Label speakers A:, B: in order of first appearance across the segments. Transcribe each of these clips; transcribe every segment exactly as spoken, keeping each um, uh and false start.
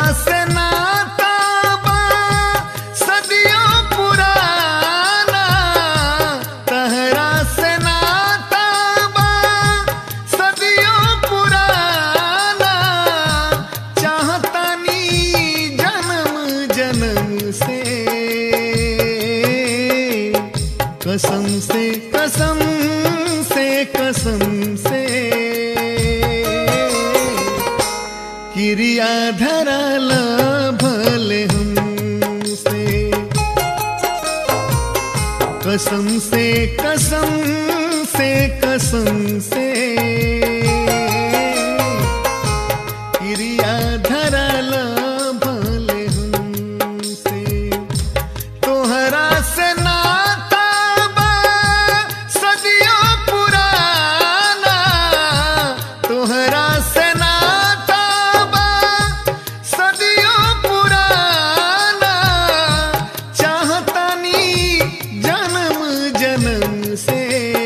A: से नाता बा सदियों पुराना, तहरा से नाता बा सदियों पुराना, चाहतानी जन्म जन्म से, कसम से कसम से कसम से क्रिया धरल भले हमसे, कसम से कसम से कसम से क्रिया धरल भले हमसे। तोहरा से नाता बा सदियों पुराना, तोहरा से नाता बा सदियों पुराना, चाहतानी जन्म जन्म से,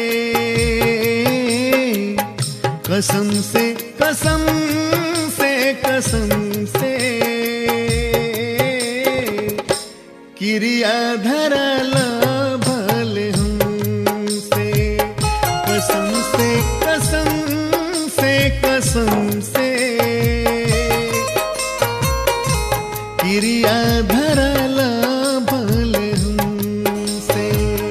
A: कसम से कसम से कसम से क्रिया धरल भले हमसे, कसम से कसम से कसम से क्रिया धरल भले हमसे।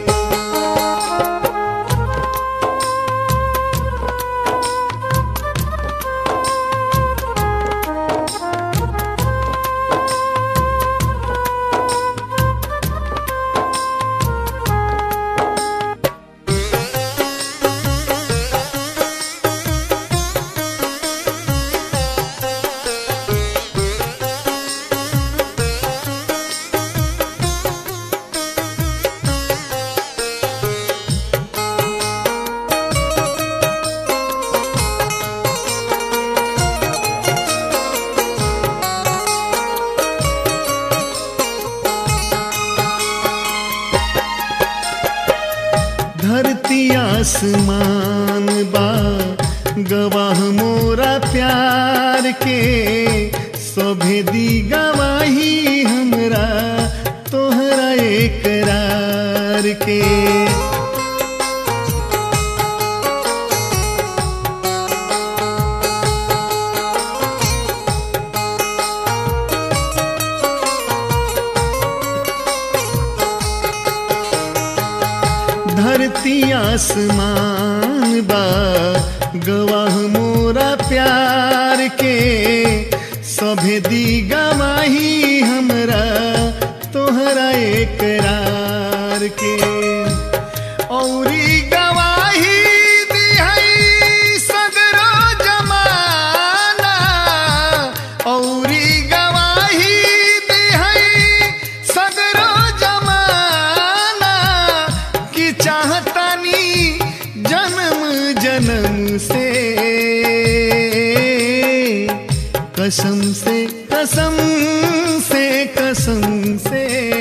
A: धरती आसमान बा गवाह मोरा प्यार के, सभे दी गवाही हमरा तोहरा एकरार के। धरती आसमान बा गवाह मोरा प्यार के, सभे दी गवाही हमरा तोहरा एकरार के। औरी गवाही दिहई सगरो जमाना, औरी गवाही दिहई सगरो जमाना, कि चाहतानी जन्म जन्म से, कसम से कसम से कसम से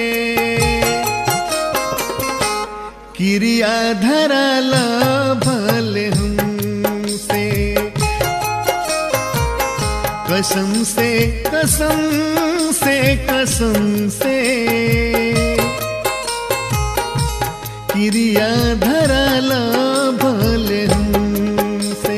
A: क्रिया धरल भले हमसे, कसम से कसम से कसम से क्रिया धरल भले हमसे।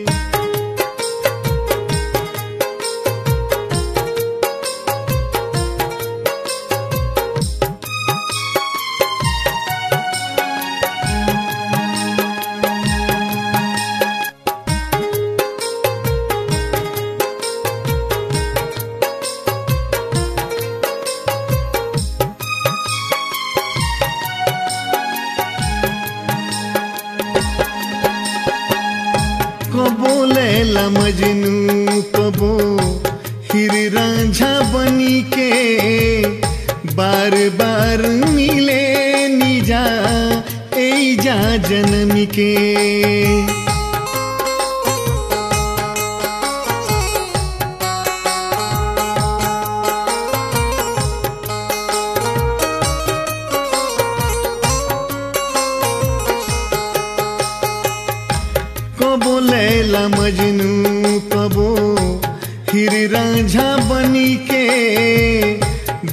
A: कबो लैला मजनू कबो हीर रांझा बनी के, बार बार मिले निजा एजा जन्म के। कबो लैला मजनू कबो हीर रांझा बनी के,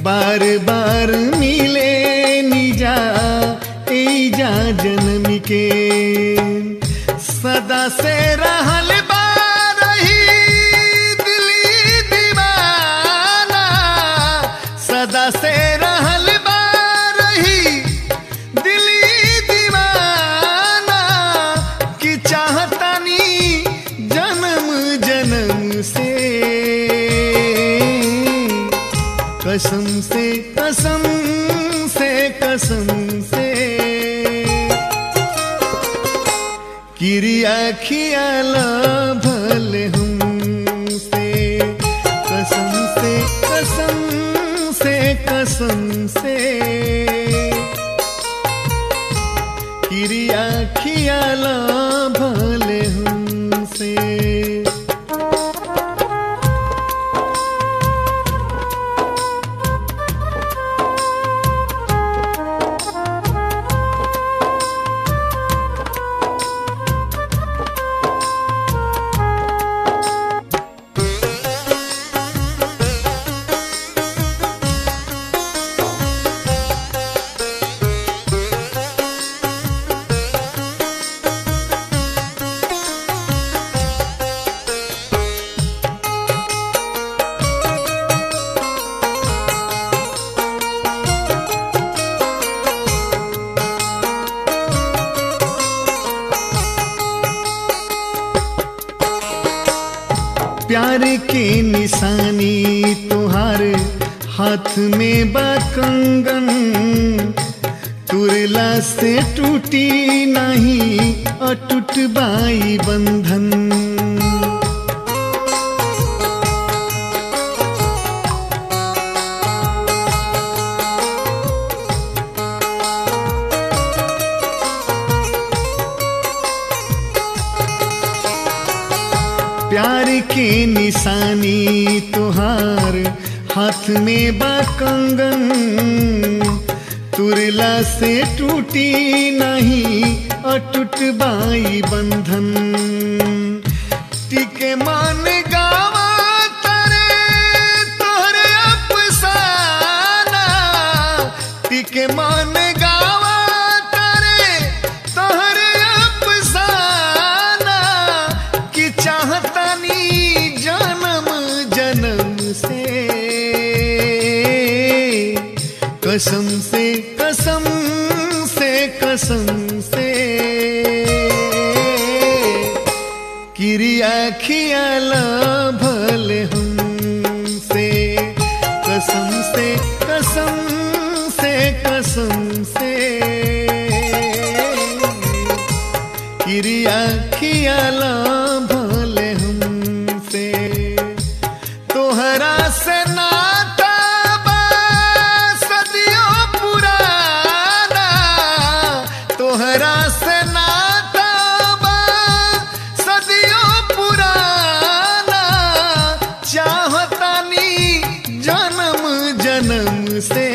A: बार बार मिले निजा एजा जन्म के सदा से रहल बारही दिली दीवाना सदा से रहल बारही दिली दीवाना कि चाहतानी जन्म जन्म से कसम से कसम से कसम से किरिया खियाला भले हमसे कसम से कसम से कसम से किरिया खियाला भले हमसे। प्यार के निशानी तुहार हाथ में बा कंगन तुरला से टूटी नहीं अटूट बाई बंधन। प्यार के निशानी तुहार हाथ में बा कंगन तुरला से टूटी नहीं अटूट बाई बंधन। टिके मान गावा तरे तोहरे अफसाना टिके मान गावा तरे तोहरे अफसाना कि चाहतानी जन्म जन्म से कसम से कसम से कसम से किरिया खियाला भले हमसे कसम से कसम से कसम से किरिया खियाला भले हमसे। तोहरा से नाता बा सदियों पुराना तोहरा से नाता बा सदियों पुराना चाहतानी जन्म जन्म से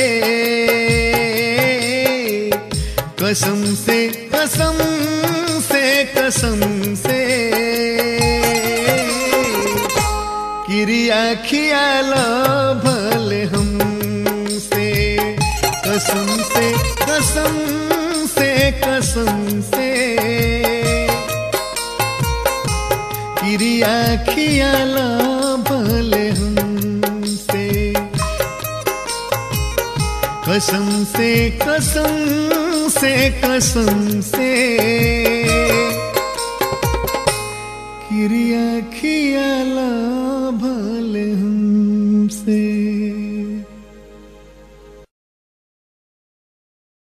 A: कसम से कसम से कसम से किरिया खियाला भले हमसे कसम से कसम से कसम से किरिया खियाला भले हमसे कसम से कसम से कसम से किरिया खियाला भले हमसे।